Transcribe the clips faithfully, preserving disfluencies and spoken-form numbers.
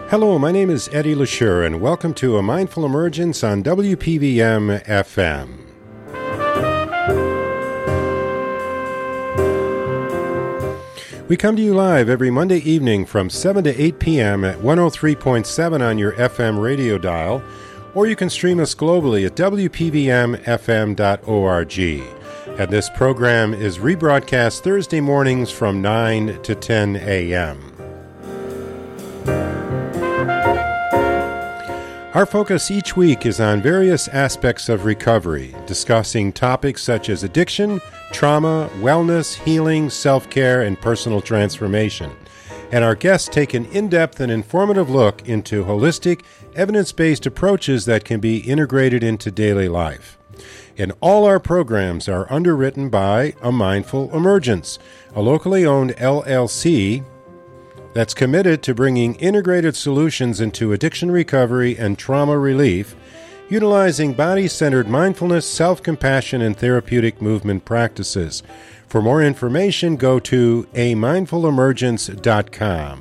Hello, my name is Eddie LeSure, and welcome to A Mindful Emergence on W P V M F M. We come to you live every Monday evening from seven to eight p.m. at one oh three point seven on your F M radio dial, or you can stream us globally at w p v m f m dot org. And this program is rebroadcast Thursday mornings from nine to ten a.m. Our focus each week is on various aspects of recovery, discussing topics such as addiction, trauma, wellness, healing, self-care, and personal transformation. And our guests take an in-depth and informative look into holistic, evidence-based approaches that can be integrated into daily life. And all our programs are underwritten by A Mindful Emergence, a locally owned L L C that's committed to bringing integrated solutions into addiction recovery and trauma relief, utilizing body-centered mindfulness, self-compassion, and therapeutic movement practices. For more information, go to a mindful emergence dot com.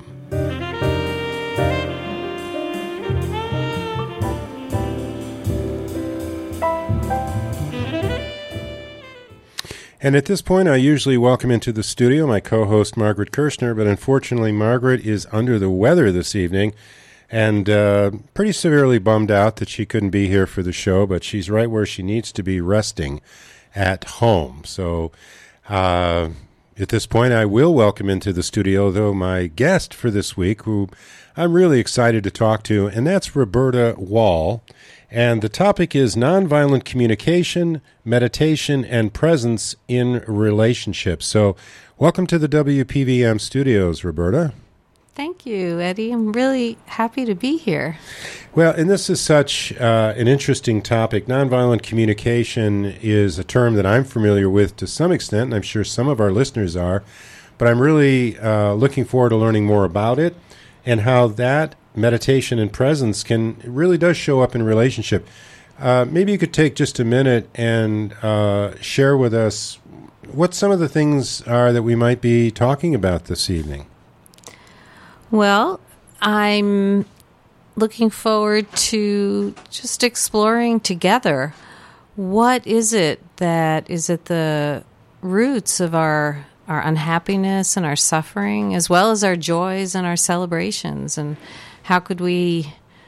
And at this point, I usually welcome into the studio my co-host, Margaret Kirshner, but unfortunately, Margaret is under the weather this evening and uh, pretty severely bummed out that she couldn't be here for the show, but she's right where she needs to be, resting at home. So uh, at this point, I will welcome into the studio, though, my guest for this week, who I'm really excited to talk to, and that's Roberta Wall. And the topic is nonviolent communication, meditation, and presence in relationships. So welcome to the W P V M studios, Roberta. Thank you, Eddie. I'm really happy to be here. Well, and this is such uh, an interesting topic. Nonviolent communication is a term that I'm familiar with to some extent, and I'm sure some of our listeners are. But I'm really uh, looking forward to learning more about it and how that meditation and presence can really does show up in relationship. Uh, maybe you could take just a minute and uh, share with us what some of the things are that we might be talking about this evening. Well, I'm looking forward to just exploring together what is it that is at the roots of our our unhappiness and our suffering, as well as our joys and our celebrations, and how could we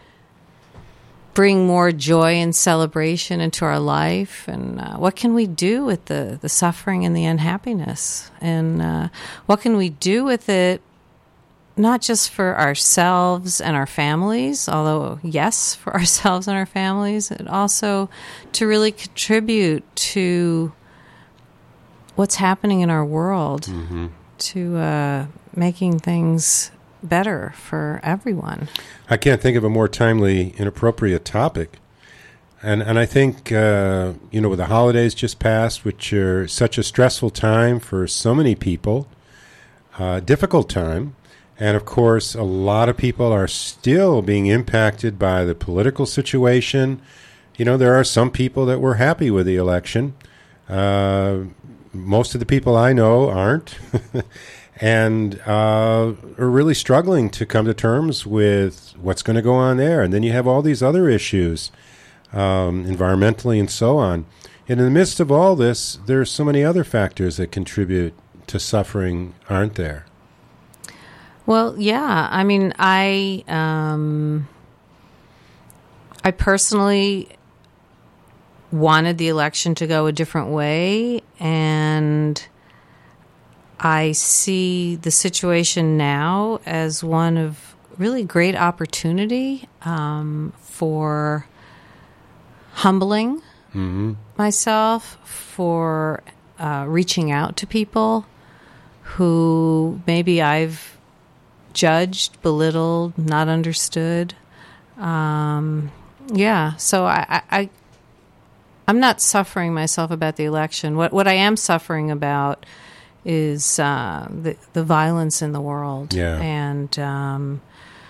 bring more joy and celebration into our life? And uh, what can we do with the, the suffering and the unhappiness? And uh, what can we do with it, not just for ourselves and our families, although, yes, for ourselves and our families, and also to really contribute to what's happening in our world, mm-hmm. to uh, making things better for everyone. I can't think of a more timely and appropriate topic. And and I think, uh, you know, with the holidays just passed, which are such a stressful time for so many people, uh, difficult time, and of course, a lot of people are still being impacted by the political situation. You know, there are some people that were happy with the election. Uh, most of the people I know aren't. And uh, are really struggling to come to terms with what's going to go on there. And then you have all these other issues, um, environmentally and so on. And in the midst of all this, there are so many other factors that contribute to suffering, aren't there? Well, yeah. I mean, I um, I personally wanted the election to go a different way, and I see the situation now as one of really great opportunity um, for humbling mm-hmm. myself, for uh, reaching out to people who maybe I've judged, belittled, not understood. Um, yeah, so I, I, I'm not suffering myself about the election. What what I am suffering about is uh, the the violence in the world. Yeah. And um,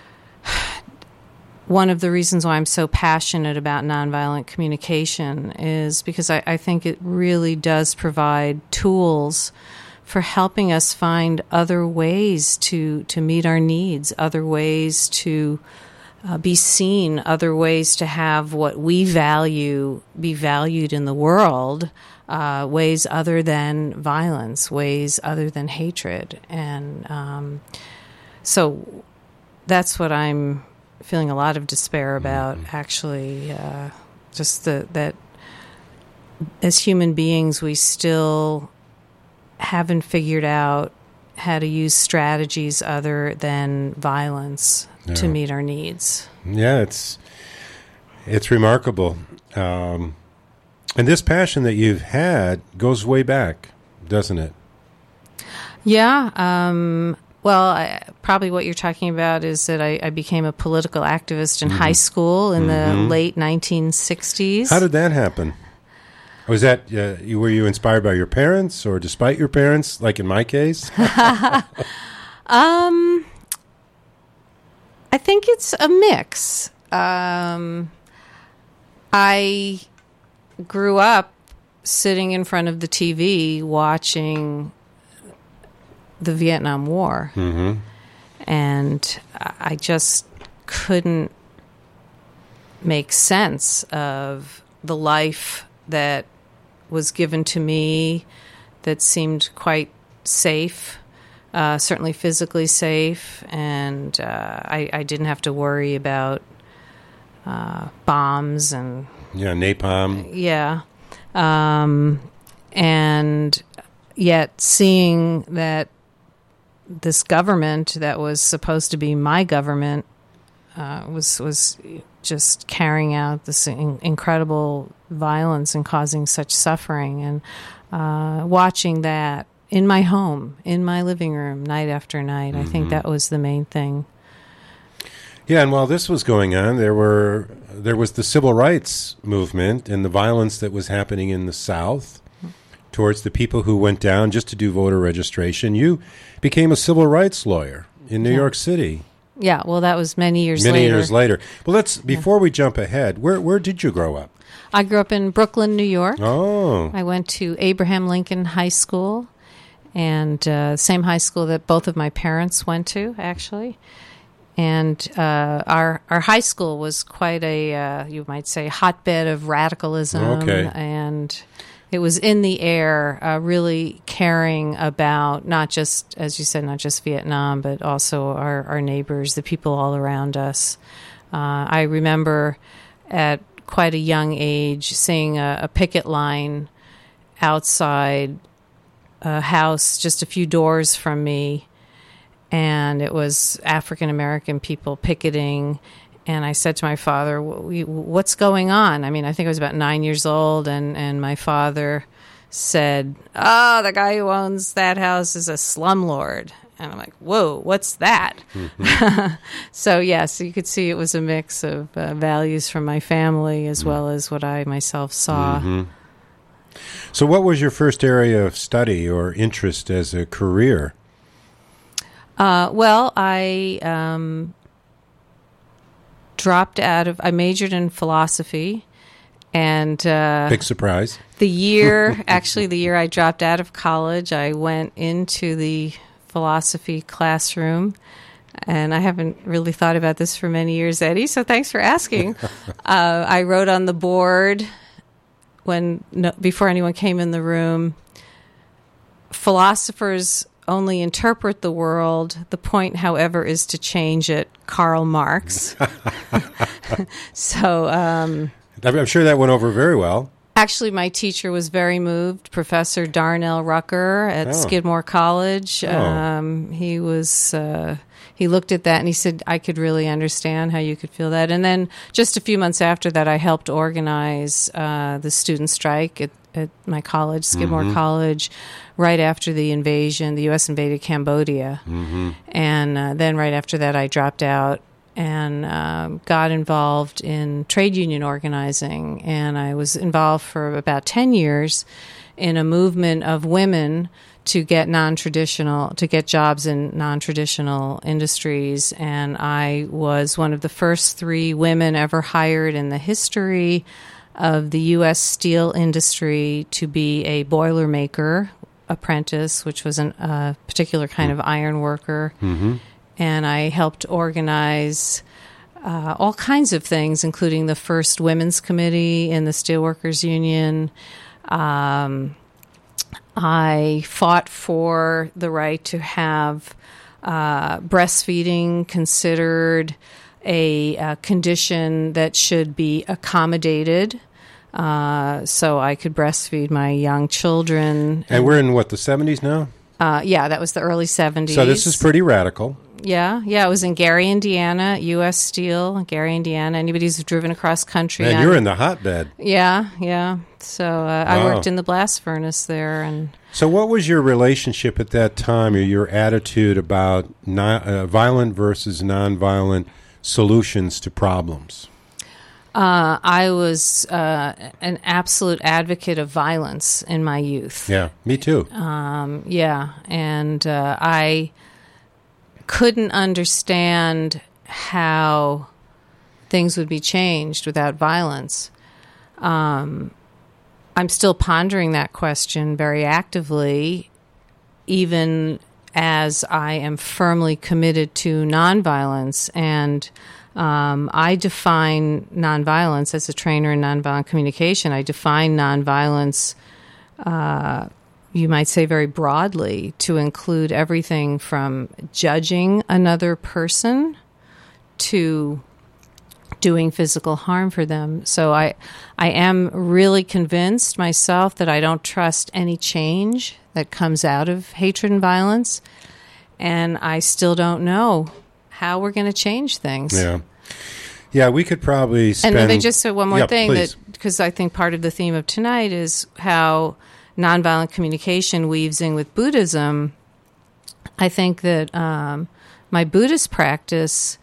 one of the reasons why I'm so passionate about nonviolent communication is because I, I think it really does provide tools for helping us find other ways to, to meet our needs, other ways to uh, be seen, other ways to have what we value be valued in the world, uh, ways other than violence, ways other than hatred. And um, so that's what I'm feeling a lot of despair about, mm-hmm. actually, uh, just the, that as human beings, we still haven't figured out how to use strategies other than violence yeah. to meet our needs. Yeah, it's it's remarkable. Um, and this passion that you've had goes way back, doesn't it? Yeah. Um, well, I, probably what you're talking about is that I, I became a political activist in mm-hmm. high school in mm-hmm. the late nineteen sixties. How did that happen? Was that, uh, you, were you inspired by your parents or despite your parents, like in my case? um, I think it's a mix. Um, I grew up sitting in front of the T V watching the Vietnam War. Mm-hmm. And I just couldn't make sense of the life that was given to me that seemed quite safe, uh, certainly physically safe, and uh, I, I didn't have to worry about uh, bombs and... Yeah, napalm. Yeah. Um, and yet seeing that this government that was supposed to be my government uh, was was just carrying out this in- incredible violence and causing such suffering, and uh, watching that in my home, in my living room, night after night. Mm-hmm. I think that was the main thing. Yeah, and while this was going on, there were there was the civil rights movement and the violence that was happening in the South towards the people who went down just to do voter registration. You became a civil rights lawyer in New yeah. York City. Yeah, well, that was many years many later. Many years later. Well, let's before yeah. we jump ahead, where where did you grow up? I grew up in Brooklyn, New York. Oh. I went to Abraham Lincoln High School, and uh, same high school that both of my parents went to, actually. And uh, our our high school was quite a, uh, you might say, hotbed of radicalism. Okay. And it was in the air, uh, really caring about not just, as you said, not just Vietnam, but also our, our neighbors, the people all around us. Uh, I remember at quite a young age seeing a, a picket line outside a house just a few doors from me, and it was African American people picketing. And I said to my father, what's going on? I mean, I think I was about nine years old, and, and my father said, oh, the guy who owns that house is a slumlord. And I'm like, whoa, what's that? Mm-hmm. So, yes, you could see it was a mix of uh, values from my family as mm-hmm. well as what I myself saw. Mm-hmm. So what was your first area of study or interest as a career? Uh, well, I... Um, dropped out of, I majored in philosophy, and uh, big surprise. The year, actually the year I dropped out of college, I went into the philosophy classroom, and I haven't really thought about this for many years, Eddie, so thanks for asking. uh, I wrote on the board when no, before anyone came in the room, philosophers only interpret the world. The point, however, is to change it. Karl Marx. So um, I'm sure that went over very well. Actually, my teacher was very moved, Professor Darnell Rucker at oh. Skidmore College. Oh. Um, he was uh, he looked at that and he said, I could really understand how you could feel that. And then just a few months after that, I helped organize uh, the student strike at, at my college, Skidmore mm-hmm. College, right after the invasion. The U S invaded Cambodia. Mm-hmm. And uh, then right after that, I dropped out and um, got involved in trade union organizing. And I was involved for about ten years in a movement of women to get non-traditional, to get jobs in non-traditional industries. And I was one of the first three women ever hired in the history of the U S steel industry to be a boilermaker, apprentice, which was a uh, particular kind mm-hmm. of iron worker. Mm-hmm. And I helped organize uh, all kinds of things, including the first women's committee in the Steelworkers Union. Um, I fought for the right to have uh, breastfeeding considered a, a condition that should be accommodated. Uh, so I could breastfeed my young children. And we're in, what, the seventies now? Uh, yeah, that was the early seventies. So this is pretty radical. Yeah, yeah. It was in Gary, Indiana, U S Steel, Gary, Indiana. Anybody who's driven across country. Man, on, you're in the hotbed. Yeah, yeah. So uh, I Wow. worked in the blast furnace there. And So what was your relationship at that time, or your attitude about non, uh, violent versus nonviolent solutions to problems? Uh, I was uh, an absolute advocate of violence in my youth. Yeah, me too. Um, yeah, and uh, I couldn't understand how things would be changed without violence. Um, I'm still pondering that question very actively, even as I am firmly committed to nonviolence. And Um, I define nonviolence as a trainer in nonviolent communication. I define nonviolence, uh, you might say very broadly, to include everything from judging another person to doing physical harm for them. So I, I am really convinced myself that I don't trust any change that comes out of hatred and violence, and I still don't know how we're going to change things. Yeah. Yeah, we could probably spend... And let me just say one more yeah, thing, please. that because I think part of the theme of tonight is how nonviolent communication weaves in with Buddhism. I think that um, my Buddhist practice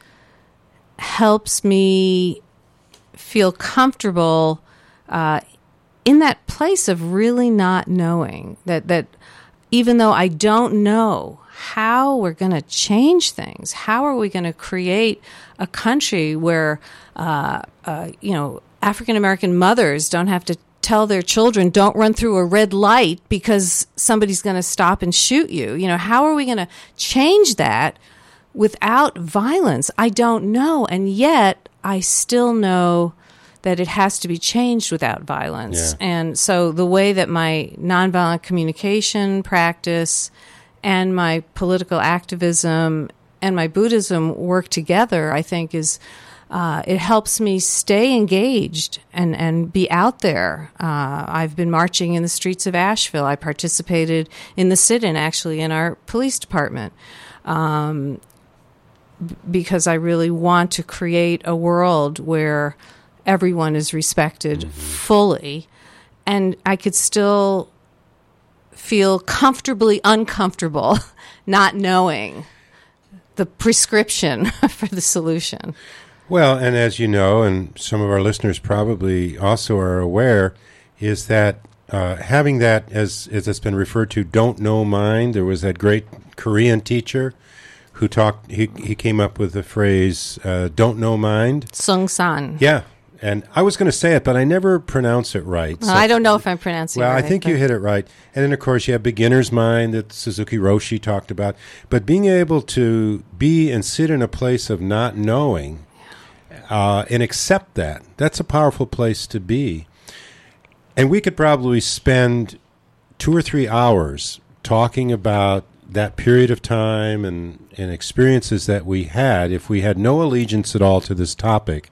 helps me feel comfortable uh, in that place of really not knowing, that, that even though I don't know how we're going to change things, how are we going to create a country where, uh, uh, you know, African-American mothers don't have to tell their children, don't run through a red light because somebody's going to stop and shoot you. You know, how are we going to change that without violence? I don't know. And yet I still know that it has to be changed without violence. Yeah. And so the way that my nonviolent communication practice and my political activism and my Buddhism work together, I think, is uh, it helps me stay engaged and, and be out there. Uh, I've been marching in the streets of Asheville. I participated in the sit-in, actually, in our police department, um, b- because I really want to create a world where everyone is respected mm-hmm. fully, and I could still feel comfortably uncomfortable not knowing the prescription for the solution. Well, and as you know, and some of our listeners probably also are aware, is that uh, having that, as, as it's been referred to, don't know mind. There was that great Korean teacher who talked, he, he came up with the phrase, uh, don't know mind. Sung San. Yeah. And I was going to say it, but I never pronounce it right. Well, so, I don't know if I'm pronouncing well, it right. Well, I think but. you hit it right. And then, of course, you have beginner's mind that Suzuki Roshi talked about. But being able to be and sit in a place of not knowing uh, and accept that, that's a powerful place to be. And we could probably spend two or three hours talking about that period of time and, and experiences that we had if we had no allegiance at all to this topic.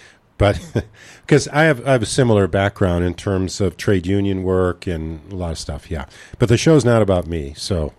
But because I have I have a similar background in terms of trade union work and a lot of stuff, yeah. But the show's not about me, so.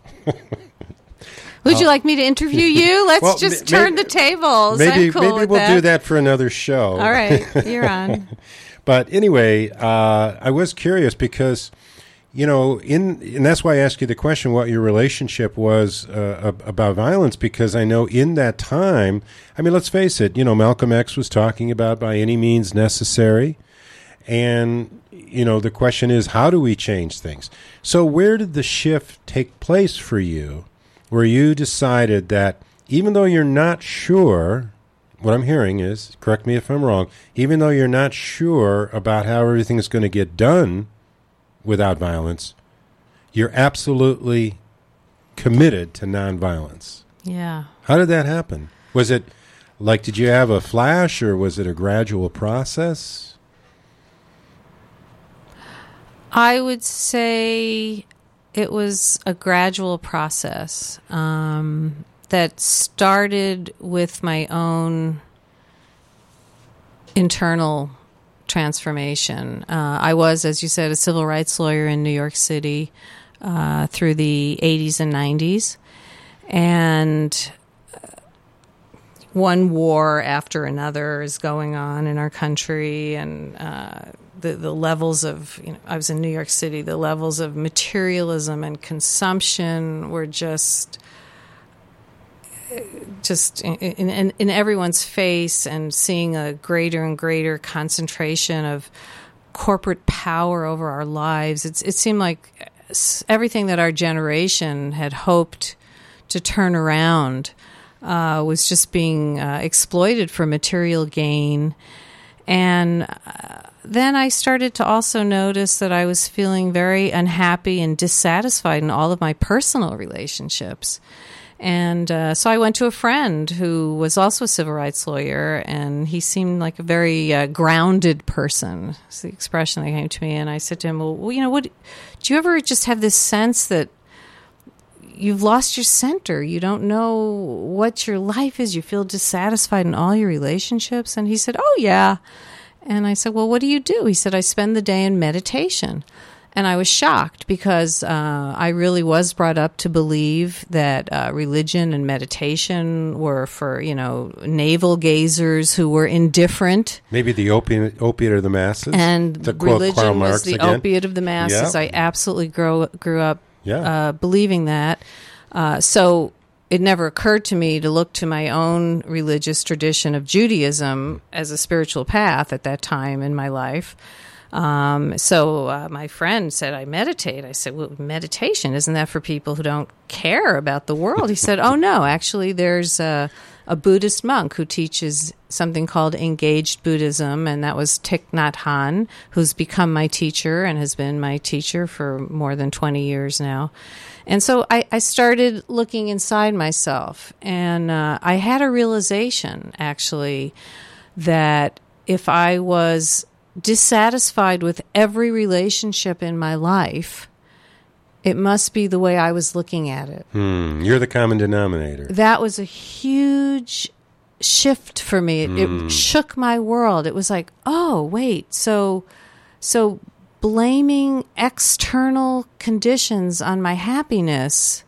Would you like me to interview you? Let's well, just ma- turn the tables. Maybe I'm cool maybe with we'll that. do that for another show. All right, you're on. But anyway, uh, I was curious because, you know, in and that's why I asked you the question what your relationship was uh, about violence, because I know in that time, I mean, let's face it, you know, Malcolm X was talking about by any means necessary. And, you know, the question is, how do we change things? So where did the shift take place for you where you decided that even though you're not sure, what I'm hearing is, correct me if I'm wrong, even though you're not sure about how everything is going to get done without violence, you're absolutely committed to nonviolence. Yeah. How did that happen? Was it like, did you have a flash, or was it a gradual process? I would say it was a gradual process um, that started with my own internal transformation. Uh, I was, as you said, a civil rights lawyer in New York City uh, through the eighties and nineties. And one war after another is going on in our country, and uh, the the levels of, you know, I was in New York City, the levels of materialism and consumption were just just in, in, in everyone's face, and seeing a greater and greater concentration of corporate power over our lives. It's, it seemed like everything that our generation had hoped to turn around uh, was just being uh, exploited for material gain. And uh, then I started to also notice that I was feeling very unhappy and dissatisfied in all of my personal relationships. And uh, so I went to a friend who was also a civil rights lawyer, and he seemed like a very uh, grounded person. That's the expression that came to me. And I said to him, well, you know, what, do you ever just have this sense that you've lost your center? You don't know what your life is. You feel dissatisfied in all your relationships? And he said, oh, yeah. And I said, well, what do you do? He said, I spend the day in meditation. And I was shocked, because uh, I really was brought up to believe that uh, religion and meditation were for, you know, navel gazers who were indifferent. Maybe the opiate, opiate of the masses. And to quote religion Karl was Marx the again. opiate of the masses. Yeah. I absolutely grew, grew up Yeah. uh, believing that. Uh, so it never occurred to me to look to my own religious tradition of Judaism as a spiritual path at that time in my life. Um, so uh, my friend said, I meditate. I said, well, meditation, isn't that for people who don't care about the world? He said, oh, no, actually, there's a, a Buddhist monk who teaches something called engaged Buddhism, and that was Thich Nhat Hanh, who's become my teacher and has been my teacher for more than twenty years now. And so I, I started looking inside myself, and uh, I had a realization, actually, that if I was dissatisfied with every relationship in my life, it must be the way I was looking at it. Hmm. You're the common denominator. That was a huge shift for me. It, Mm. it shook my world. It was like, oh, wait, so so blaming external conditions on my happiness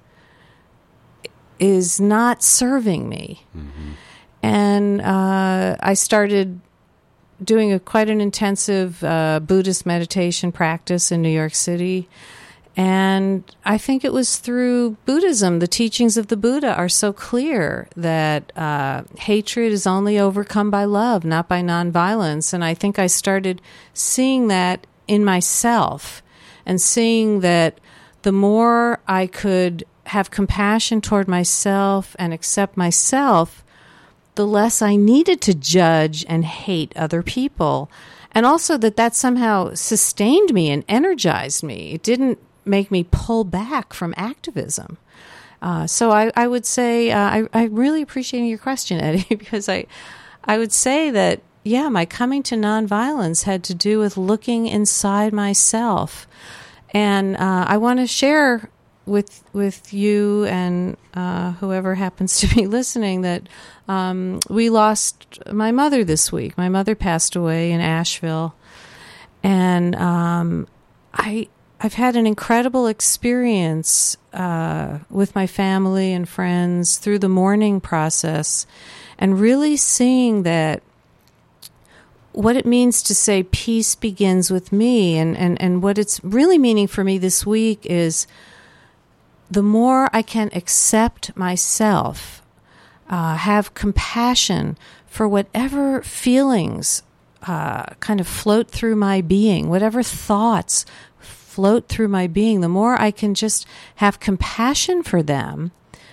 is not serving me. Mm-hmm. And uh, I started doing a quite an intensive uh, Buddhist meditation practice in New York City. And I think it was through Buddhism. The teachings of the Buddha are so clear that uh, hatred is only overcome by love, not by nonviolence. And I think I started seeing that in myself, and seeing that the more I could have compassion toward myself and accept myself, the less I needed to judge and hate other people. And also that that somehow sustained me and energized me. It didn't make me pull back from activism. Uh, so I, I would say, uh, I, I really appreciate your question, Eddie, because I, I would say that, yeah, my coming to nonviolence had to do with looking inside myself. And uh, I want to share with with you and uh, whoever happens to be listening that um, we lost my mother this week. My mother passed away in Asheville, and um, I I've had an incredible experience uh, with my family and friends through the mourning process, and really seeing that what it means to say peace begins with me, and, and, and what it's really meaning for me this week is the more I can accept myself, uh, have compassion for whatever feelings uh, kind of float through my being, whatever thoughts float through my being, the more I can just have compassion for them,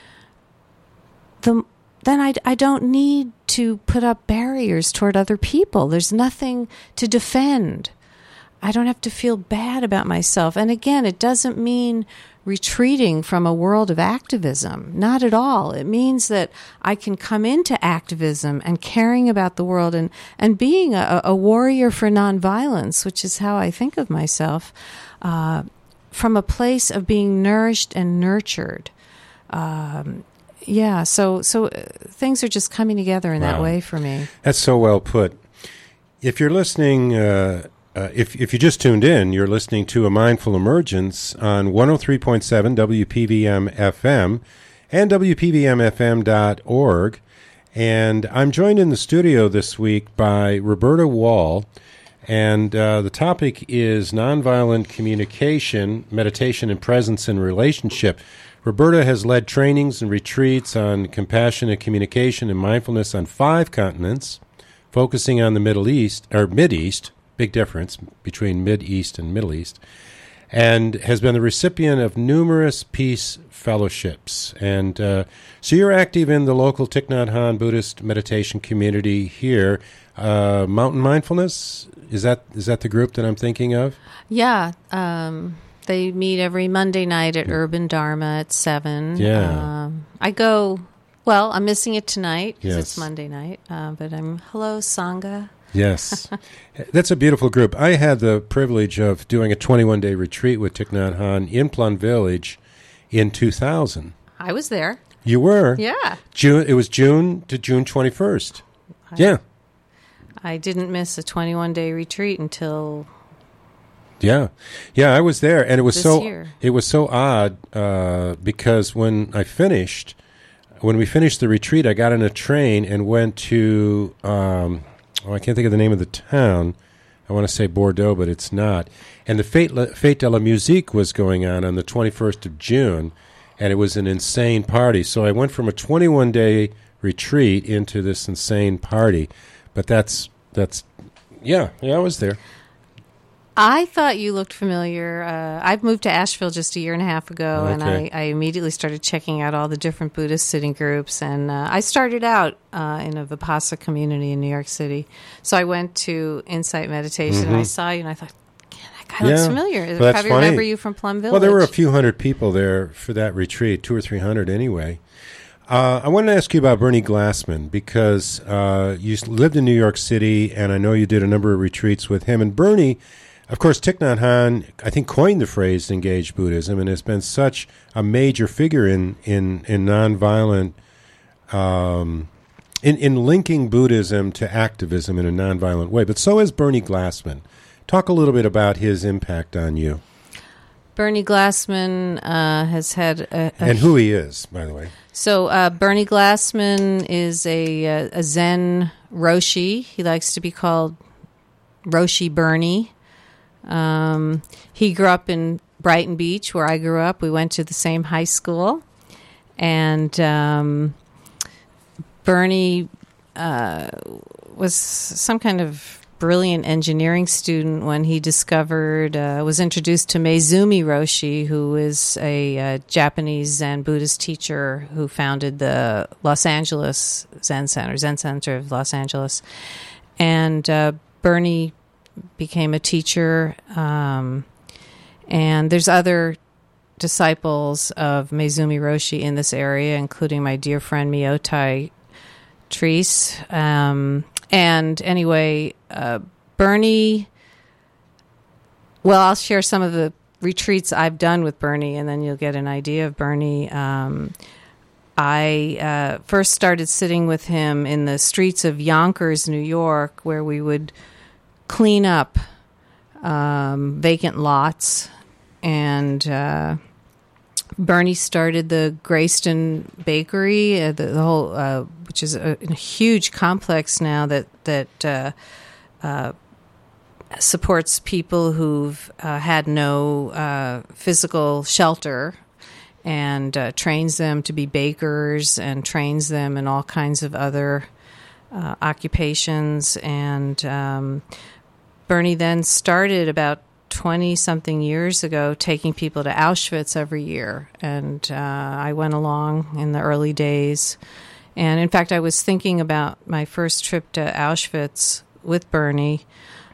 the then I, I don't need to put up barriers toward other people. There's nothing to defend. I don't have to feel bad about myself. And again, it doesn't mean retreating from a world of activism. Not at all. It means that I can come into activism and caring about the world and, and being a, a warrior for nonviolence, which is how I think of myself, uh, from a place of being nourished and nurtured. Um, yeah, so so uh, things are just coming together in Wow. that way for me. That's so well put. If you're listening, uh, uh, if if you just tuned in, you're listening to A Mindful Emergence on one oh three point seven W P V M F M and W P V M F M dot org. And I'm joined in the studio this week by Roberta Wall. And uh, the topic is nonviolent communication, meditation, and presence in relationship. Roberta has led trainings and retreats on compassionate communication and mindfulness on five continents, focusing on the Middle East, or Mid-East, big difference between Mid-East and Middle East, and has been the recipient of numerous peace fellowships. And uh, so you're active in the local Thich Nhat Hanh Buddhist meditation community here. Uh, Mountain Mindfulness, is that is that the group that I'm thinking of? Yeah, um, they meet every Monday night at Urban Dharma at seven. Yeah. Um, I go, well, I'm missing it tonight because Yes. it's Monday night, uh, but I'm, hello, Sangha. Yes. That's a beautiful group. I had the privilege of doing a twenty-one day retreat with Thich Nhat Hanh in Plum Village in two thousand. I was there. You were? Yeah. June. It was June to June twenty-first. Yeah. I didn't miss a twenty-one day retreat until Yeah. Yeah, I was there, and it was This so year. it was so odd uh, because when I finished, when we finished the retreat, I got on a train and went to um, oh, I can't think of the name of the town. I want to say Bordeaux, but it's not. And the Fête, La, Fête de la Musique was going on on the twenty-first of June, and it was an insane party. So I went from a twenty-one day retreat into this insane party. But that's, that's yeah, yeah, I was there. I thought you looked familiar. Uh, I've moved to Asheville just a year and a half ago, and I, Okay. I immediately started checking out all the different Buddhist sitting groups. And uh, I started out uh, in a Vipassana community in New York City. So I went to Insight Meditation, and I saw you, and I thought, "Man, that guy looks Mm-hmm. Yeah. familiar. I Well, that's probably funny. remember you from Plum Village." Well, there were a few hundred people there for that retreat, two or three hundred anyway. Uh, I wanted to ask you about Bernie Glassman because uh, you s- lived in New York City, and I know you did a number of retreats with him. And Bernie, of course, Thich Nhat Hanh, I think, coined the phrase "engaged Buddhism," and has been such a major figure in in in nonviolent, um, in in linking Buddhism to activism in a nonviolent way. But so has Bernie Glassman. Talk a little bit about his impact on you Bernie Glassman uh, has had a, a and who he is, by the way. So uh, Bernie Glassman is a, uh, a Zen Roshi. He likes to be called Roshi Bernie. Um, he grew up in Brighton Beach, where I grew up. We went to the same high school. And um, Bernie uh, was some kind of brilliant engineering student when he discovered, uh, was introduced to Meizumi Roshi, who is a uh, Japanese Zen Buddhist teacher who founded the Los Angeles Zen Center, Zen Center of Los Angeles. And uh, Bernie became a teacher, um, and there's other disciples of Meizumi Roshi in this area, including my dear friend Miyotai Treese. Um, and anyway, uh, Bernie, well, I'll share some of the retreats I've done with Bernie, and then you'll get an idea of Bernie. Um, I uh, first started sitting with him in the streets of Yonkers, New York, where we would clean up um, vacant lots. And uh, Bernie started the Greyston Bakery, uh, the, the whole, uh, which is a, a huge complex now that that uh, uh, supports people who've uh, had no uh, physical shelter, and uh, trains them to be bakers and trains them in all kinds of other uh, occupations. And um, Bernie then started about twenty-something years ago taking people to Auschwitz every year. And uh, I went along in the early days. And in fact, I was thinking about my first trip to Auschwitz with Bernie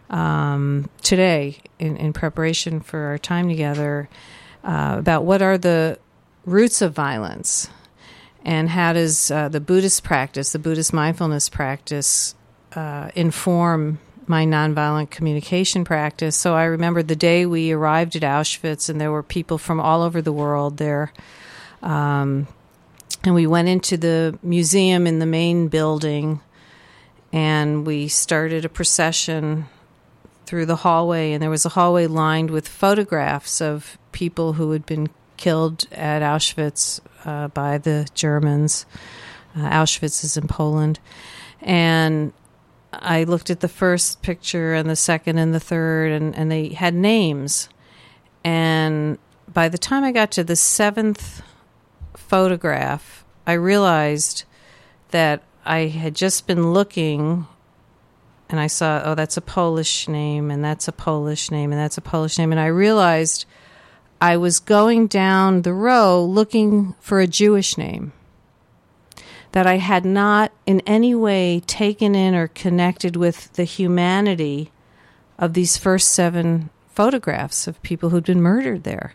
um, today in, in preparation for our time together uh, about what are the roots of violence and how does uh, the Buddhist practice, the Buddhist mindfulness practice, uh, inform my nonviolent communication practice. So I remember the day we arrived at Auschwitz, and there were people from all over the world there. Um, and we went into the museum in the main building, and we started a procession through the hallway, and there was a hallway lined with photographs of people who had been killed at Auschwitz uh, by the Germans. Uh, Auschwitz is in Poland. And I looked at the first picture and the second and the third, and, and they had names. And by the time I got to the seventh photograph, I realized that I had just been looking, and I saw, oh, that's a Polish name, and that's a Polish name, and that's a Polish name. And I realized I was going down the row looking for a Jewish name that I had not in any way taken in or connected with the humanity of these first seven photographs of people who'd been murdered there.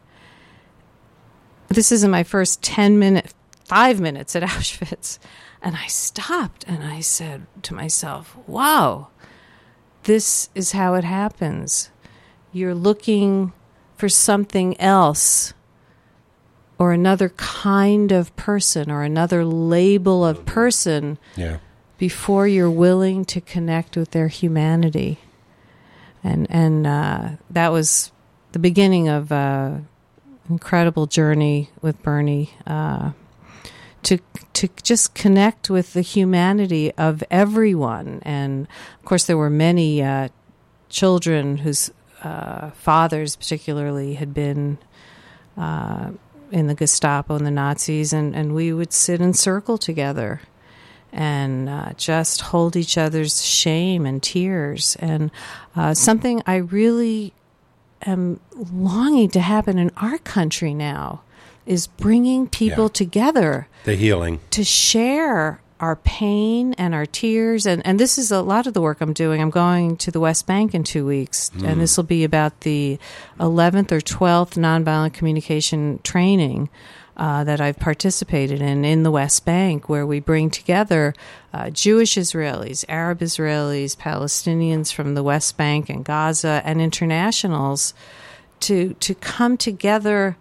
This is in my first ten minutes, five minutes at Auschwitz. And I stopped and I said to myself, wow, this is how it happens. You're looking for something else, or another kind of person, or another label of person, yeah, before you're willing to connect with their humanity. And and uh, that was the beginning of an incredible journey with Bernie, uh, to to just connect with the humanity of everyone. And, of course, there were many uh, children whose uh, fathers particularly had been Uh, in the Gestapo and the Nazis, and, and we would sit in circle together and uh, just hold each other's shame and tears. And uh, something I really am longing to happen in our country now is bringing people yeah. together. The healing. To share our pain and our tears. And, and this is a lot of the work I'm doing. I'm going to the West Bank in two weeks, mm. and this will be about the eleventh or twelfth nonviolent communication training uh, that I've participated in in the West Bank, where we bring together uh, Jewish Israelis, Arab Israelis, Palestinians from the West Bank and Gaza, and internationals to to come together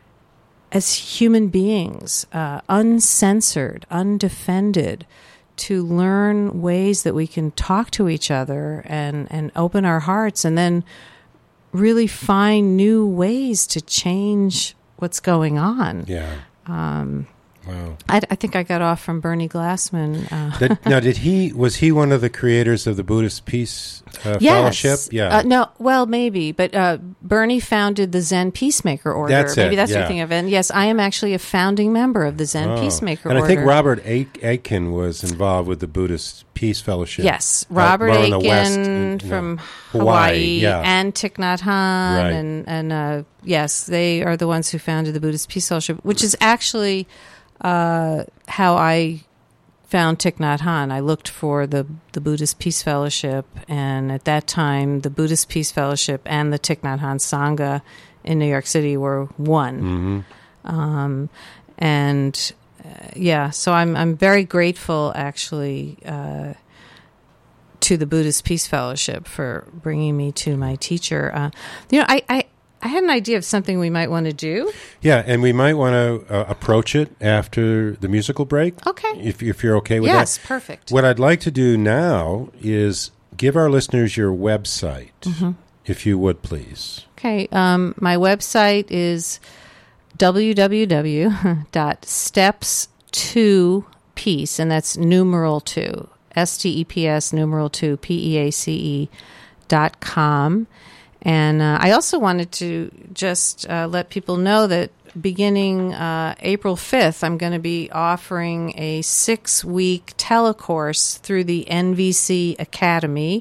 as human beings, uh, uncensored, undefended, to learn ways that we can talk to each other and, and open our hearts, and then really find new ways to change what's going on. Yeah. Um, wow. I, I think I got off from Bernie Glassman. Uh, did, now, did he was he one of the creators of the Buddhist Peace uh, yes. Fellowship? Yeah. Uh, no, well, maybe, but uh, Bernie founded the Zen Peacemaker Order. That's maybe it, that's yeah. what you're thinking of. And yes, I am actually a founding member of the Zen oh. Peacemaker and Order. And I think Robert Aitken was involved with the Buddhist Peace Fellowship. Yes, Robert uh, Aitken West, in, from no, Hawaii, Hawaii yeah. and Thich Nhat Hanh, right. and and uh, yes, they are the ones who founded the Buddhist Peace Fellowship, which is actually uh, how I found Thich Nhat Hanh. I looked for the the Buddhist Peace Fellowship, and at that time, the Buddhist Peace Fellowship and the Thich Nhat Hanh Sangha in New York City were one. Mm-hmm. Um, and uh, yeah, so I'm I'm very grateful, actually, uh, to the Buddhist Peace Fellowship for bringing me to my teacher. Uh, you know, I, I I had an idea of something we might want to do. Yeah, and we might want to uh, approach it after the musical break. Okay. If, if you're okay with yes, that. Yes, perfect. What I'd like to do now is give our listeners your website, mm-hmm. if you would, please. Okay. Um, my website is w w w dot steps to peace, and that's numeral two, S T E P S numeral two, P E A C E dot com. And uh, I also wanted to just uh, let people know that beginning uh, April fifth, I'm going to be offering a six-week telecourse through the N V C Academy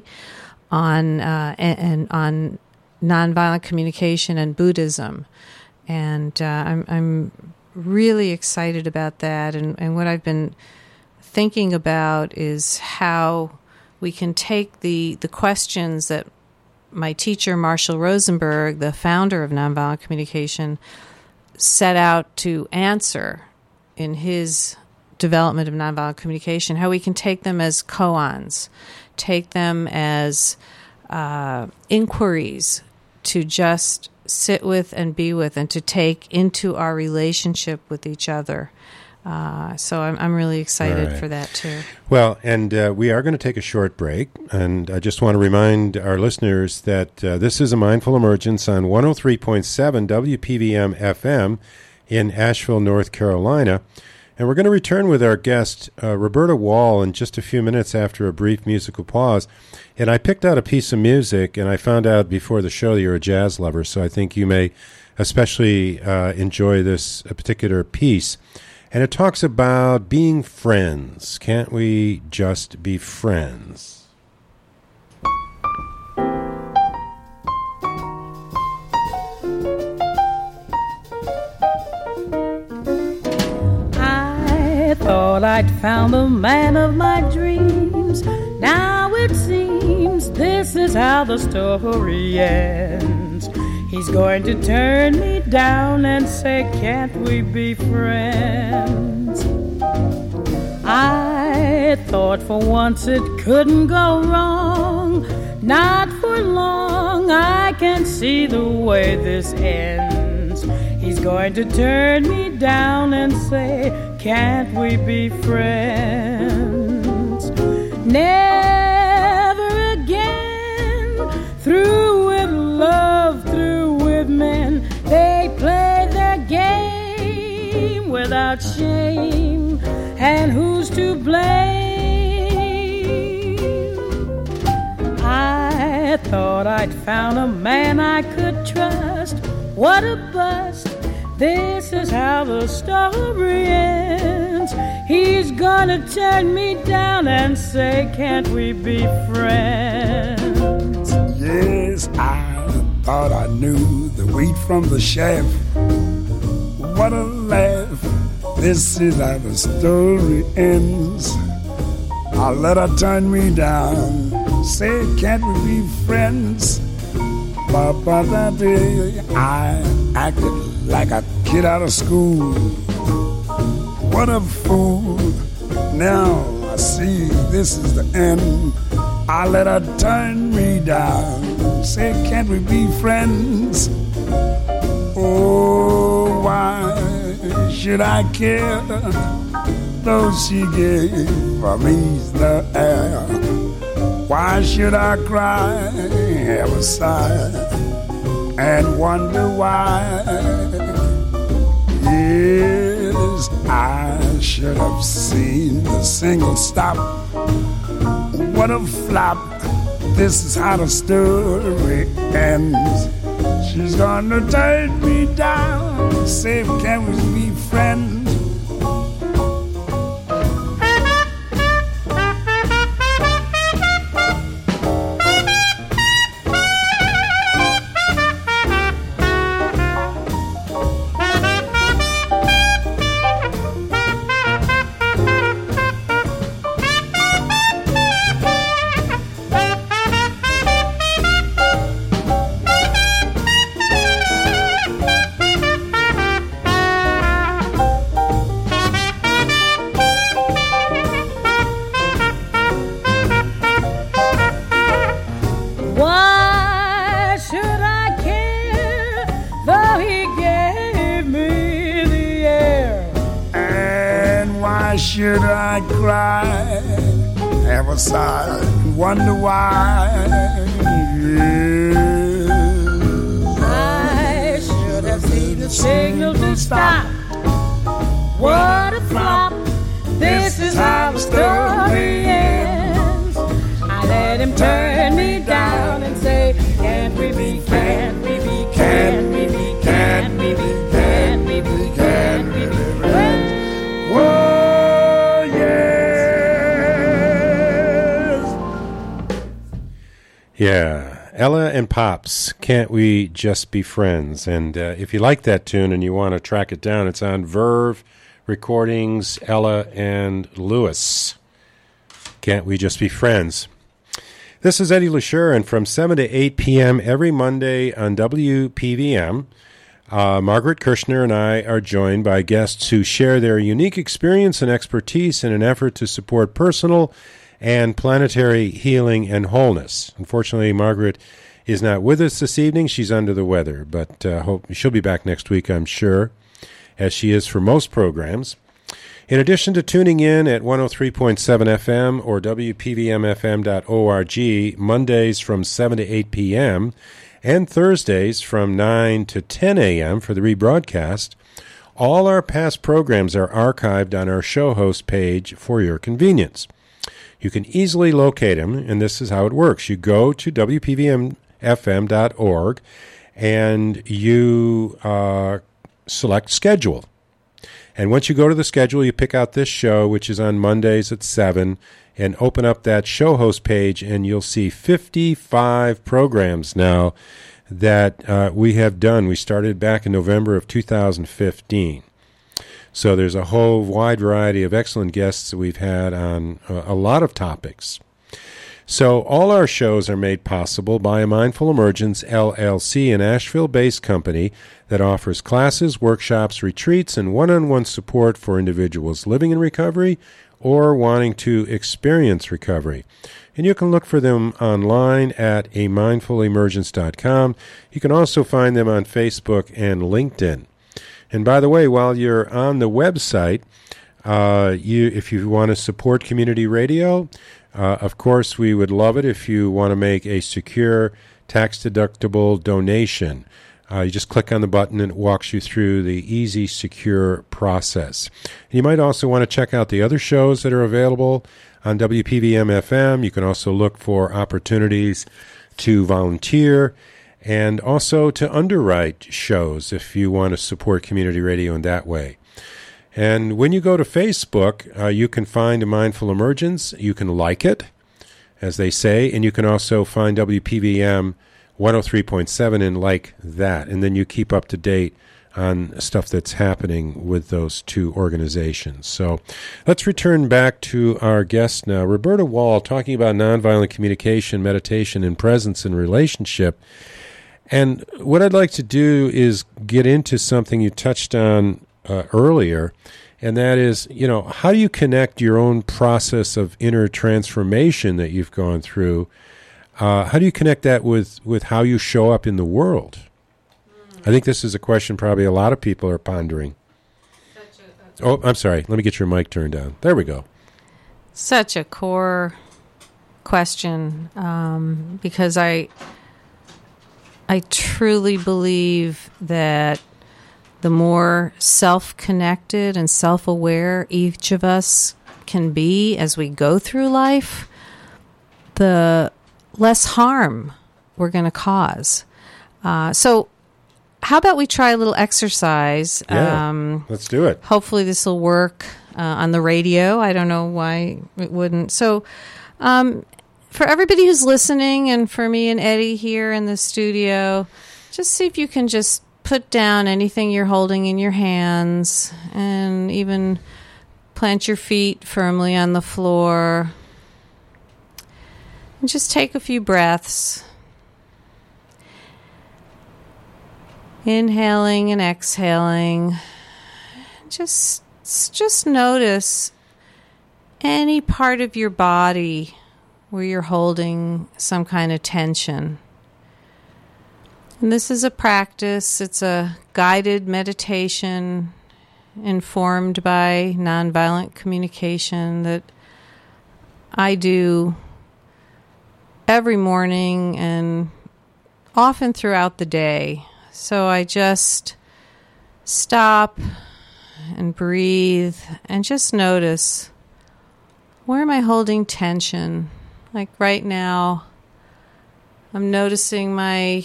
on uh, and, and on nonviolent communication and Buddhism. And uh, I'm, I'm really excited about that. And, and what I've been thinking about is how we can take the, the questions that my teacher, Marshall Rosenberg, the founder of Nonviolent Communication, set out to answer in his development of nonviolent communication, how we can take them as koans, take them as uh, inquiries to just sit with and be with and to take into our relationship with each other. Uh, so I'm, I'm really excited right. for that, too. Well, and uh, we are going to take a short break, and I just want to remind our listeners that uh, this is a Mindful Emergence on one oh three point seven W P V M F M in Asheville, North Carolina. And we're going to return with our guest, uh, Roberta Wall, in just a few minutes after a brief musical pause. And I picked out a piece of music, and I found out before the show that you're a jazz lover, so I think you may especially uh, enjoy this particular piece. And it talks about being friends. Can't we just be friends? I thought I'd found the man of my dreams. Now it seems this is how the story ends. He's going to turn me down and say, can't we be friends? I thought for once it couldn't go wrong. Not for long, I can see the way this ends. He's going to turn me down and say, can't we be friends? Never again, through with love, through with men, they play their game without shame. And who's to blame? I thought I'd found a man I could trust. What a bust. This is how the story ends. He's gonna turn me down and say, can't we be friends? Yes, I thought I knew the wheat from the chaff. What a laugh. This is how the story ends. I let her turn me down, say, can't we be friends? But that day I acted like a kid out of school. What a fool. Now I see this is the end. I let her turn me down, say, can't we be friends? Oh, why should I care? Though she gave me the air. Why should I cry, have a sigh, and wonder why? Yes, I should have seen the single stop. What a flop. This is how the story ends. She's gonna turn me down, say, can we be friends? Should I cry, have a sigh, wonder why? Yes. I should have seen the signal to stop. What a flop. This is how the story ends. I let him turn me down and say, can't we be, can't we be, can't we be, can't we be, can't we be, can't we be friends? Whoa. Yeah, Ella and Pops, Can't We Just Be Friends? And uh, if you like that tune and you want to track it down, it's on Verve Recordings, Ella and Lewis. Can't We Just Be Friends? This is Eddie LaSure, and from seven to eight p.m. every Monday on W P V M, uh, Margaret Kirshner and I are joined by guests who share their unique experience and expertise in an effort to support personal and planetary healing and wholeness. Unfortunately, Margaret is not with us this evening. She's under the weather, but uh, hope she'll be back next week, I'm sure, as she is for most programs. In addition to tuning in at one oh three point seven F M or W P V M F M dot org Mondays from seven to eight p.m. and Thursdays from nine to ten a.m. for the rebroadcast, all our past programs are archived on our show host page for your convenience. You can easily locate them, and this is how it works. You go to W P V M F M dot org and you uh, select schedule. And once you go to the schedule, you pick out this show, which is on Mondays at seven, and open up that show host page, and you'll see fifty-five programs now that uh, we have done. We started back in November of two thousand fifteen. So there's a whole wide variety of excellent guests that we've had on uh, a lot of topics. So all our shows are made possible by a Mindful Emergence, L L C, an Asheville-based company that offers classes, workshops, retreats, and one-on-one support for individuals living in recovery or wanting to experience recovery. And you can look for them online at a mindful emergence dot com. You can also find them on Facebook and LinkedIn. And by the way, while you're on the website, uh, you if you want to support community radio, Uh, of course, we would love it if you want to make a secure, tax-deductible donation. Uh, you just click on the button and it walks you through the easy, secure process. And you might also want to check out the other shows that are available on W P V M F M. You can also look for opportunities to volunteer and also to underwrite shows if you want to support community radio in that way. And when you go to Facebook, uh, you can find a Mindful Emergence. You can like it, as they say, and you can also find W P V M one oh three point seven and like that. And then you keep up to date on stuff that's happening with those two organizations. So let's return back to our guest now, Roberta Wall, talking about nonviolent communication, meditation, and presence in relationship. And what I'd like to do is get into something you touched on Uh, earlier, and that is, you know, how do you connect your own process of inner transformation that you've gone through? Uh, how do you connect that with, with how you show up in the world? I think this is a question probably a lot of people are pondering. A, oh, I'm sorry. Let me get your mic turned on. There we go. Such a core question, um, because I, I truly believe that the more self-connected and self-aware each of us can be as we go through life, the less harm we're going to cause. Uh, so how about we try a little exercise? Yeah, um, let's do it. Hopefully this will work uh, on the radio. I don't know why it wouldn't. So um, for everybody who's listening and for me and Eddie here in the studio, just see if you can just put down anything you're holding in your hands and even plant your feet firmly on the floor. And just take a few breaths. Inhaling and exhaling. Just, just notice any part of your body where you're holding some kind of tension. And this is a practice. It's a guided meditation informed by nonviolent communication that I do every morning and often throughout the day. So I just stop and breathe and just notice, where am I holding tension? Like right now, I'm noticing my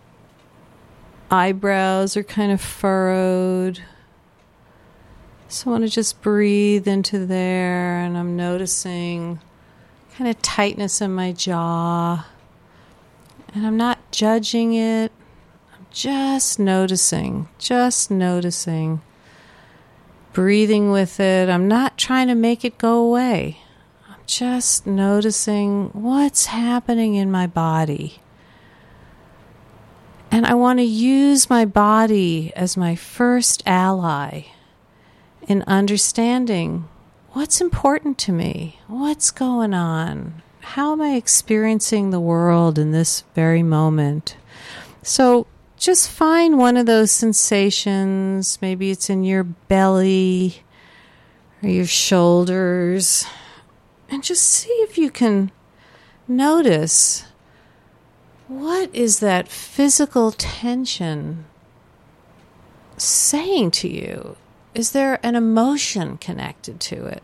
eyebrows are kind of furrowed. So I want to just breathe into there, and I'm noticing kind of tightness in my jaw. And I'm not judging it. I'm just noticing, just noticing. Breathing with it. I'm not trying to make it go away. I'm just noticing what's happening in my body. And I want to use my body as my first ally in understanding what's important to me, what's going on, how am I experiencing the world in this very moment. So just find one of those sensations. Maybe it's in your belly or your shoulders, and just see if you can notice, what is that physical tension saying to you? Is there an emotion connected to it?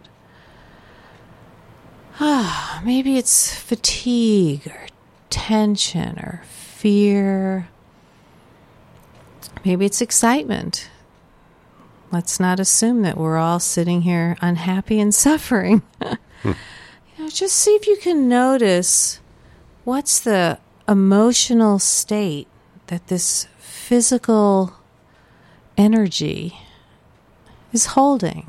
Ah, maybe it's fatigue or tension or fear. Maybe it's excitement. Let's not assume that we're all sitting here unhappy and suffering. hmm. You know, just see if you can notice what's the emotional state that this physical energy is holding.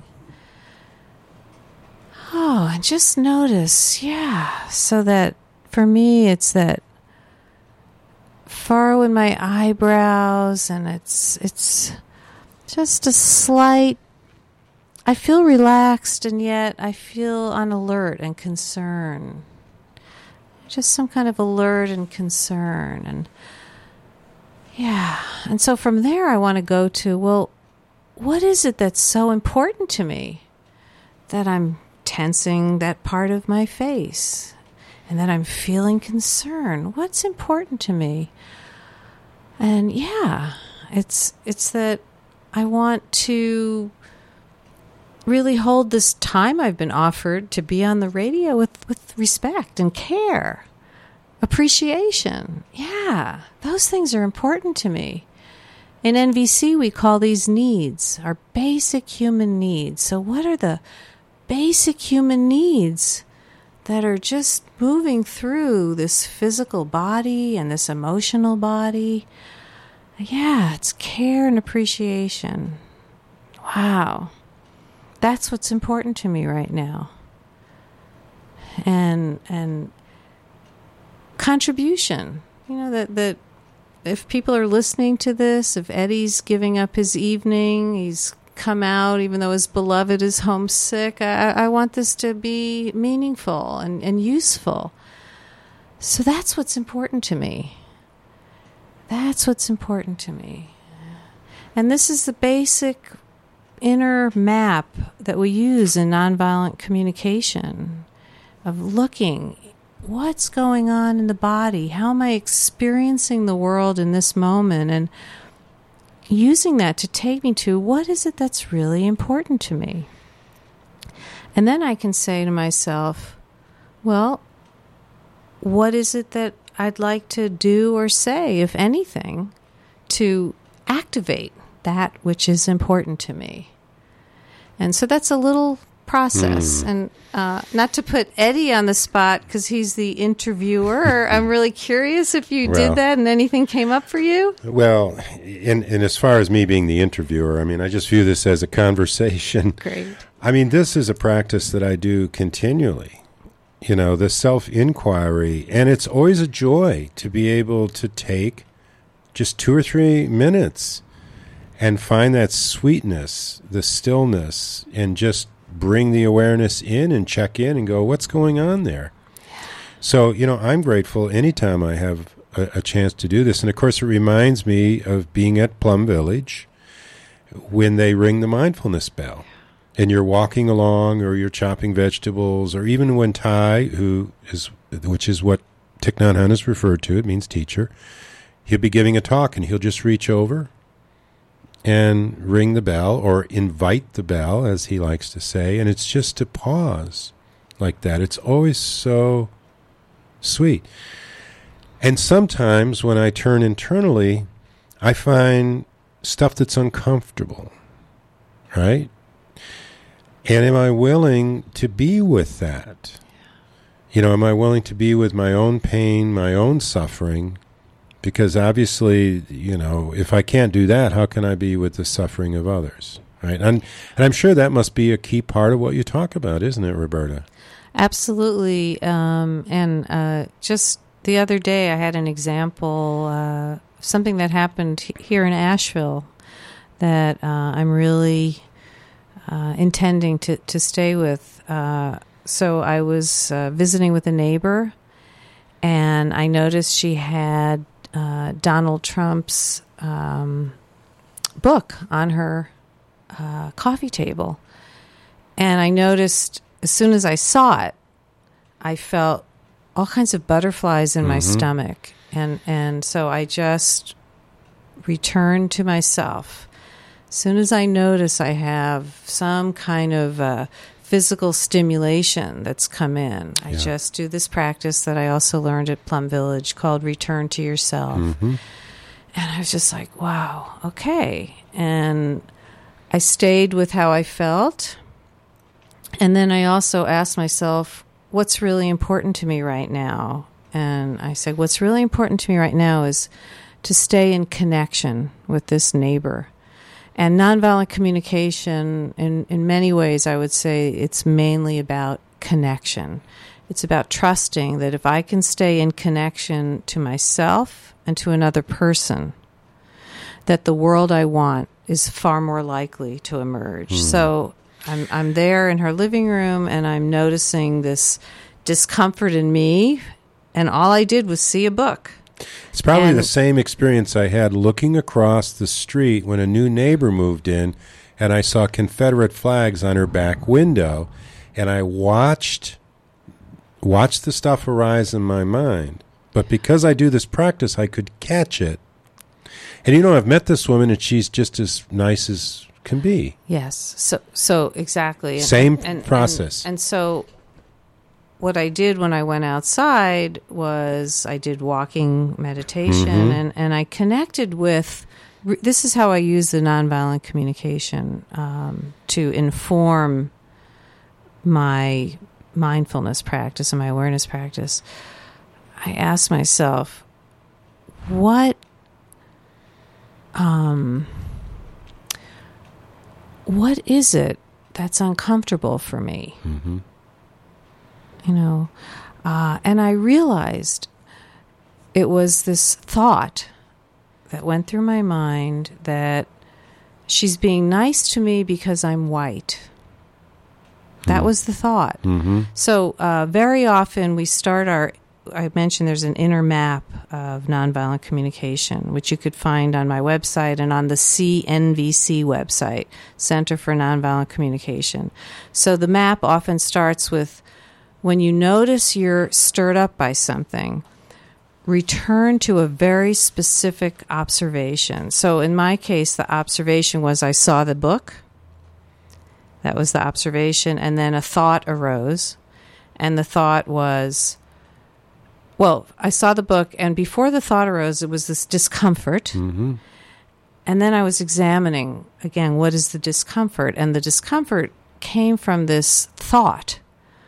Oh, and just notice, yeah, so that for me it's that furrow in my eyebrows, and it's it's just a slight, I feel relaxed and yet I feel on alert and concern. Just some kind of alert and concern. And yeah, and so from there I want to go to, well, what is it that's so important to me that I'm tensing that part of my face and that I'm feeling concern? What's important to me? And yeah, it's it's that I want to really hold this time I've been offered to be on the radio with, with respect and care, appreciation. Yeah, those things are important to me. In N V C, we call these needs, our basic human needs. So what are the basic human needs that are just moving through this physical body and this emotional body? Yeah, it's care and appreciation. Wow. That's what's important to me right now. And and contribution. You know, that that if people are listening to this, if Eddie's giving up his evening, he's come out even though his beloved is homesick, I, I want this to be meaningful and, and useful. So that's what's important to me. That's what's important to me. And this is the basic inner map that we use in nonviolent communication, of looking, what's going on in the body? How am I experiencing the world in this moment? And using that to take me to, what is it that's really important to me? And then I can say to myself, well, what is it that I'd like to do or say, if anything, to activate that which is important to me? And so that's a little process. Mm. And uh, not to put Eddie on the spot because he's the interviewer, I'm really curious if you well, did that and anything came up for you? Well, and, and as far as me being the interviewer, I mean, I just view this as a conversation. Great. I mean, this is a practice that I do continually. You know, the self-inquiry, and it's always a joy to be able to take just two or three minutes and find that sweetness, the stillness, and just bring the awareness in and check in and go, what's going on there? So, you know, I'm grateful anytime I have a, a chance to do this. And, of course, it reminds me of being at Plum Village when they ring the mindfulness bell. And you're walking along, or you're chopping vegetables, or even when Ty, who is, which is what Thich Nhat Hanh is referred to, it means teacher, he'll be giving a talk, and he'll just reach over and ring the bell, or invite the bell, as he likes to say, and it's just to pause like that. It's always so sweet. And sometimes when I turn internally, I find stuff that's uncomfortable, right? And am I willing to be with that? You know, am I willing to be with my own pain, my own suffering? Because obviously, you know, if I can't do that, how can I be with the suffering of others, right? And, and I'm sure that must be a key part of what you talk about, isn't it, Roberta? Absolutely. Um, and uh, just the other day, I had an example uh, of something that happened h- here in Asheville that uh, I'm really uh, intending to, to stay with. Uh, so I was uh, visiting with a neighbor, and I noticed she had uh, Donald Trump's um, book on her uh, coffee table. And I noticed as soon as I saw it, I felt all kinds of butterflies in mm-hmm. my stomach. And, and so I just returned to myself. As soon as I notice I have some kind of uh, physical stimulation that's come in, I yeah. just do this practice that I also learned at Plum Village called Return to Yourself. Mm-hmm. And I was just like, wow, okay. And I stayed with how I felt. And then I also asked myself, what's really important to me right now? And I said, what's really important to me right now is to stay in connection with this neighbor. And nonviolent communication, in, in many ways, I would say it's mainly about connection. It's about trusting that if I can stay in connection to myself and to another person, that the world I want is far more likely to emerge. Mm. So I'm I'm there in her living room, and I'm noticing this discomfort in me, and all I did was see a book. It's probably and the same experience I had looking across the street when a new neighbor moved in, and I saw Confederate flags on her back window, and I watched watched the stuff arise in my mind. But because I do this practice, I could catch it. And you know, I've met this woman, and she's just as nice as can be. Yes. So so exactly. Same and, and, process. And, and so what I did when I went outside was I did walking meditation, mm-hmm. and, and I connected with, this is how I use the nonviolent communication um, to inform my mindfulness practice and my awareness practice. I asked myself, what um what is it that's uncomfortable for me? Mm-hmm. You know, uh, and I realized it was this thought that went through my mind that she's being nice to me because I'm white. That mm-hmm. was the thought. Mm-hmm. So uh, very often we start our, I mentioned there's an inner map of nonviolent communication, which you could find on my website and on the C N V C website, Center for Nonviolent Communication. So the map often starts with, when you notice you're stirred up by something, return to a very specific observation. So in my case, the observation was I saw the book. That was the observation. And then a thought arose. And the thought was, well, I saw the book, and before the thought arose, it was this discomfort. Mm-hmm. And then I was examining, again, what is the discomfort? And the discomfort came from this thought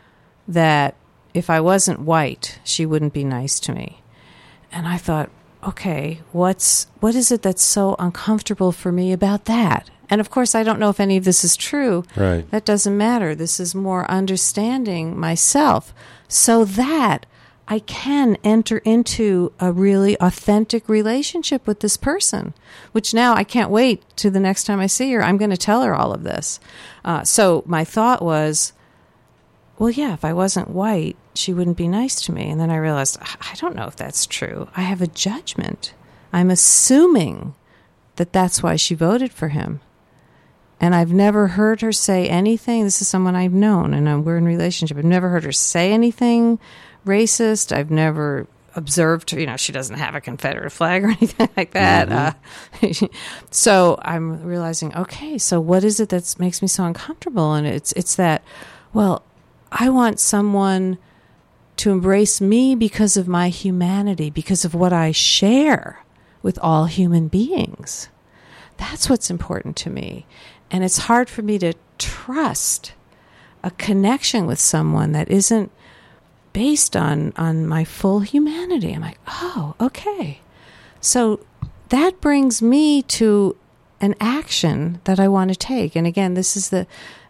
that if I wasn't white, she wouldn't be nice to me. And I thought, okay, what's what is it that's so uncomfortable for me about that? And of course, I don't know if any of this is true. Right. That doesn't matter. This is more understanding myself so that I can enter into a really authentic relationship with this person, which now I can't wait to the next time I see her. I'm going to tell her all of this. Uh, so my thought was, well, yeah, if I wasn't white, she wouldn't be nice to me. And then I realized, I don't know if that's true. I have a judgment. I'm assuming that that's why she voted for him. And I've never heard her say anything. This is someone I've known, and we're in a relationship. I've never heard her say anything racist. I've never observed her. You know, she doesn't have a Confederate flag or anything like that. Mm-hmm. Uh, so I'm realizing, okay, so what is it that makes me so uncomfortable? And it's it's that, well, I want someone to embrace me because of my humanity, because of what I share with all human beings. That's what's important to me. And it's hard for me to trust a connection with someone that isn't based on, on my full humanity. I'm like, oh, okay. So that brings me to an action that I want to take. And again, this is the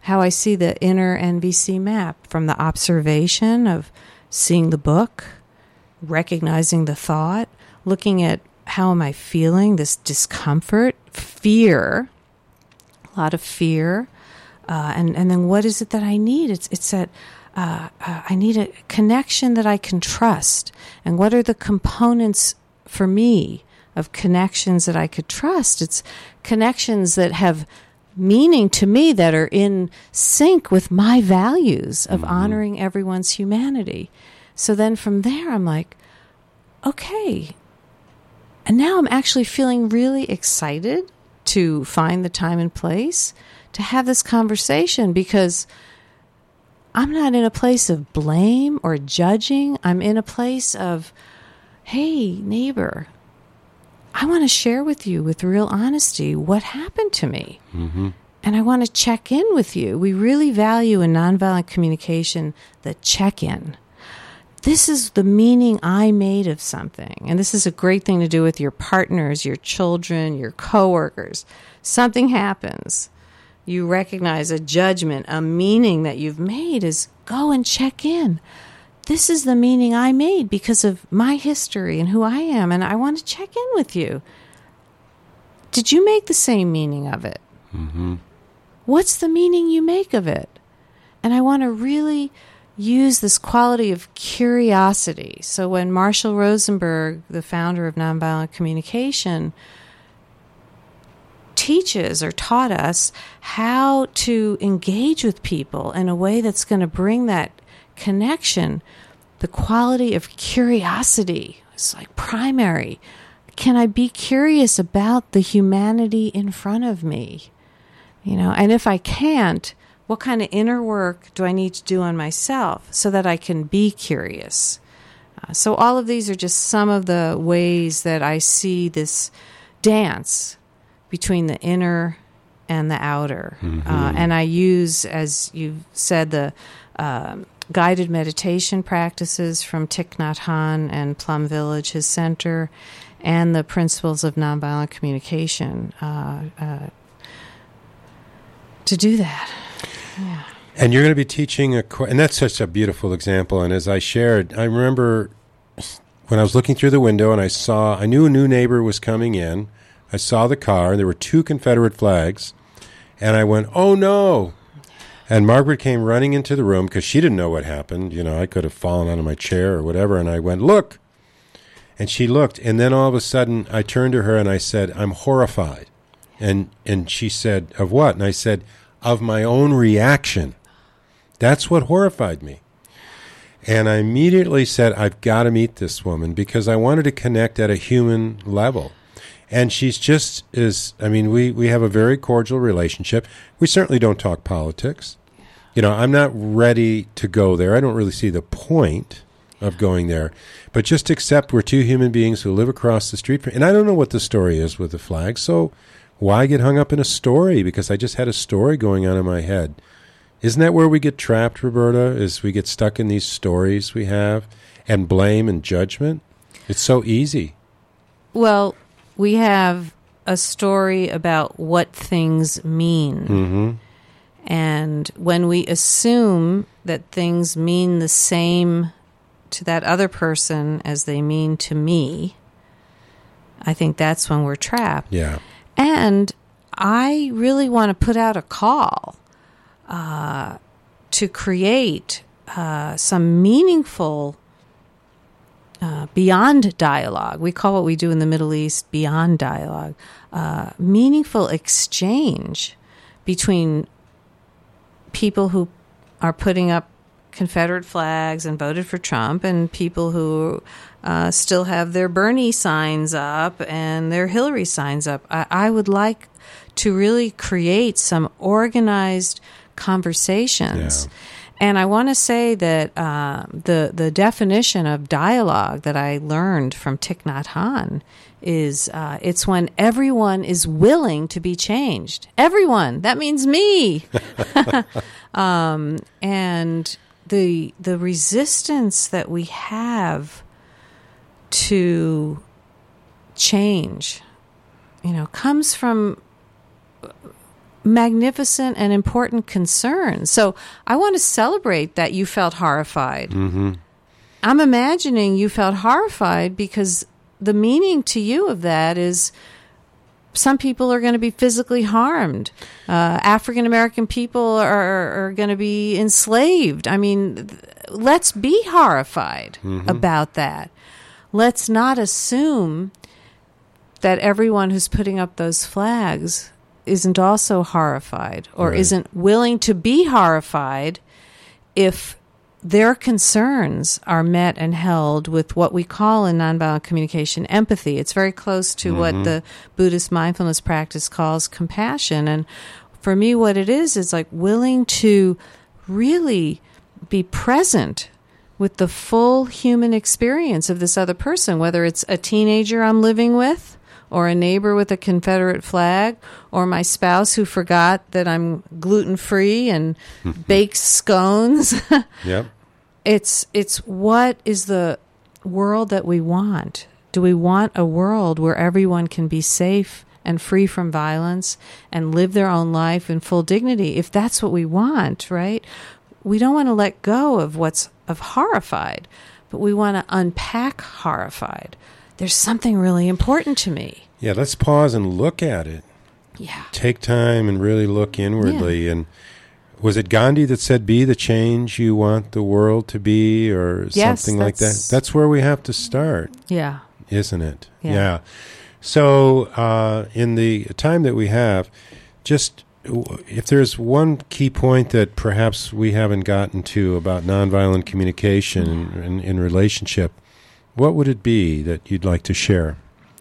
how I see the inner N V C map from the observation of seeing the book, recognizing the thought, looking at how am I feeling, this discomfort, fear, a lot of fear, uh, and, and then what is it that I need? It's, it's that uh, uh, I need a connection that I can trust. And what are the components for me of connections that I could trust? It's connections that have meaning to me, that are in sync with my values of mm-hmm. honoring everyone's humanity. So then from there, I'm like, okay. And now I'm actually feeling really excited to find the time and place to have this conversation, because I'm not in a place of blame or judging. I'm in a place of, hey, neighbor, I want to share with you with real honesty what happened to me. Mm-hmm. And I want to check in with you. We really value in nonviolent communication the check-in. This is the meaning I made of something. And this is a great thing to do with your partners, your children, your coworkers. Something happens. You recognize a judgment, a meaning that you've made, is go and check in. This is the meaning I made because of my history and who I am, and I want to check in with you. Did you make the same meaning of it? Mm-hmm. What's the meaning you make of it? And I want to really use this quality of curiosity. So when Marshall Rosenberg, the founder of Nonviolent Communication, teaches or taught us how to engage with people in a way that's going to bring that connection, the quality of curiosity is like primary. Can I be curious about the humanity in front of me? You know, and if I can't, what kind of inner work do I need to do on myself so that I can be curious? Uh, so all of these are just some of the ways that I see this dance between the inner and the outer. Mm-hmm. Uh, and I use, as you've said, the um, guided meditation practices from Thich Nhat Hanh and Plum Village, his center, and the principles of nonviolent communication uh, uh, to do that. Yeah. And you're going to be teaching, a, and that's such a beautiful example. And as I shared, I remember when I was looking through the window and I saw, I knew a new neighbor was coming in. I saw the car, and there were two Confederate flags, and I went, oh, no. And Margaret came running into the room because she didn't know what happened. You know, I could have fallen out of my chair or whatever, and I went, look. And she looked, and then all of a sudden I turned to her and I said, I'm horrified. And and she said, of what? And I said, of my own reaction. That's what horrified me. And I immediately said, I've got to meet this woman because I wanted to connect at a human level. And she's just as, I mean, we, we have a very cordial relationship. We certainly don't talk politics. You know, I'm not ready to go there. I don't really see the point of going there. But just accept we're two human beings who live across the street. From, and I don't know what the story is with the flag, so why get hung up in a story? Because I just had a story going on in my head. Isn't that where we get trapped, Roberta, is we get stuck in these stories we have and blame and judgment? It's so easy. Well, we have a story about what things mean. Mm-hmm. And when we assume that things mean the same to that other person as they mean to me, I think that's when we're trapped. Yeah. And I really want to put out a call uh, to create uh, some meaningful Uh, beyond dialogue. We call what we do in the Middle East beyond dialogue. Uh, meaningful exchange between people who are putting up Confederate flags and voted for Trump and people who uh, still have their Bernie signs up and their Hillary signs up. I, I would like to really create some organized conversations. Yeah. And I want to say that uh, the the definition of dialogue that I learned from Thich Nhat Hanh is uh, it's when everyone is willing to be changed. Everyone. That means me. um, and the the resistance that we have to change, you know, comes from magnificent and important concerns. So I want to celebrate that you felt horrified. Mm-hmm. I'm imagining you felt horrified because the meaning to you of that is some people are going to be physically harmed. Uh, African American people are, are going to be enslaved. I mean, th- let's be horrified Mm-hmm. about that. Let's not assume that everyone who's putting up those flags isn't also horrified or Right. isn't willing to be horrified if their concerns are met and held with what we call in nonviolent communication empathy. It's very close to Mm-hmm. what the Buddhist mindfulness practice calls compassion. And for me, what it is, is like willing to really be present with the full human experience of this other person, whether it's a teenager I'm living with, or a neighbor with a Confederate flag, or my spouse who forgot that I'm gluten-free and bakes scones. Yep. It's it's what is the world that we want? Do we want a world where everyone can be safe and free from violence and live their own life in full dignity? If that's what we want, right? We don't want to let go of what's of horrified, but we want to unpack horrified. There's something really important to me. Yeah, let's pause and look at it. Yeah. Take time and really look inwardly. And was it Gandhi that said, be the change you want the world to be, or Yes, something like that? that's- That's where we have to start, Yeah. isn't it? Yeah. So uh, in the time that we have, just w- if there's one key point that perhaps we haven't gotten to about nonviolent communication in, in, in relationship, what would it be that you'd like to share?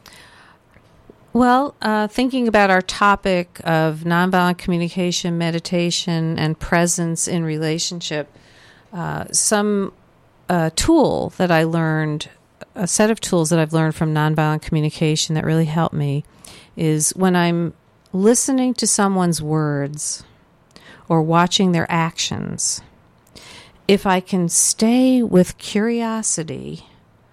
Well, uh, thinking about our topic of nonviolent communication, meditation, and presence in relationship, uh, some uh, tool that I learned, a set of tools that I've learned from nonviolent communication that really helped me is when I'm listening to someone's words or watching their actions, if I can stay with curiosity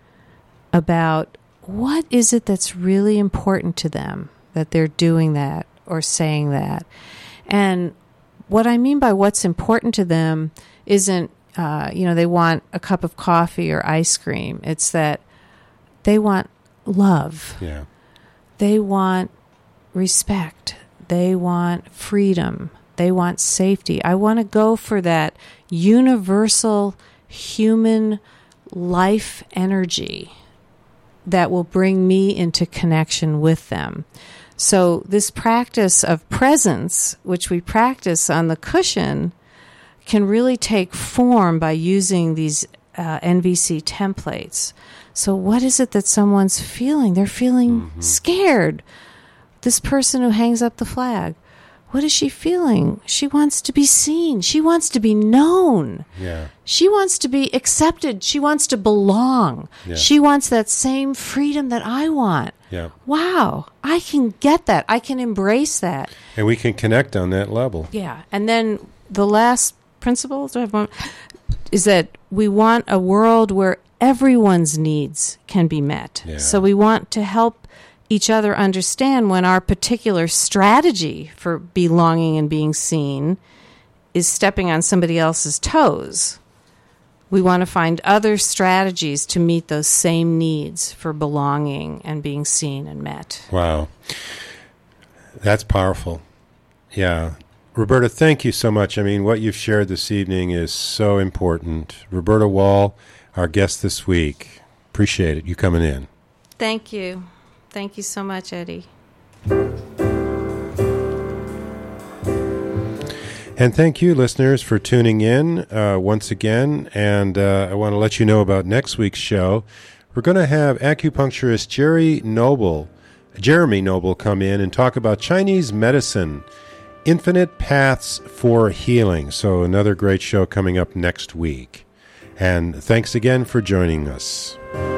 about what is it that's really important to them that they're doing that or saying that. And what I mean by what's important to them isn't, uh, you know, they want a cup of coffee or ice cream. It's that they want love. Yeah. They want respect. They want freedom. They want safety. I want to go for that universal human life energy that will bring me into connection with them. So this practice of presence, which we practice on the cushion, can really take form by using these uh, N V C templates. So what is it that someone's feeling? They're feeling Mm-hmm. scared. This person who hangs up the flag, what is she feeling? She wants to be seen. She wants to be known. Yeah. She wants to be accepted. She wants to belong. Yeah. She wants that same freedom that I want. Yeah. Wow, I can get that. I can embrace that. And we can connect on that level. Yeah. And then the last principle do I have one, is that we want a world where everyone's needs can be met. Yeah. So we want to help each other understand when our particular strategy for belonging and being seen is stepping on somebody else's toes. We want to find other strategies to meet those same needs for belonging and being seen and met. Wow. That's powerful. Yeah. Roberta, thank you so much. I mean, what you've shared this evening is so important. Roberta Wall, our guest this week. Appreciate it. You coming in. Thank you. Thank you so much, Eddie. And thank you, listeners, for tuning in uh, once again. And uh, I want to let you know about next week's show. We're going to have acupuncturist Jerry Noble, Jeremy Noble come in and talk about Chinese medicine, infinite paths for healing. So another great show coming up next week. And thanks again for joining us.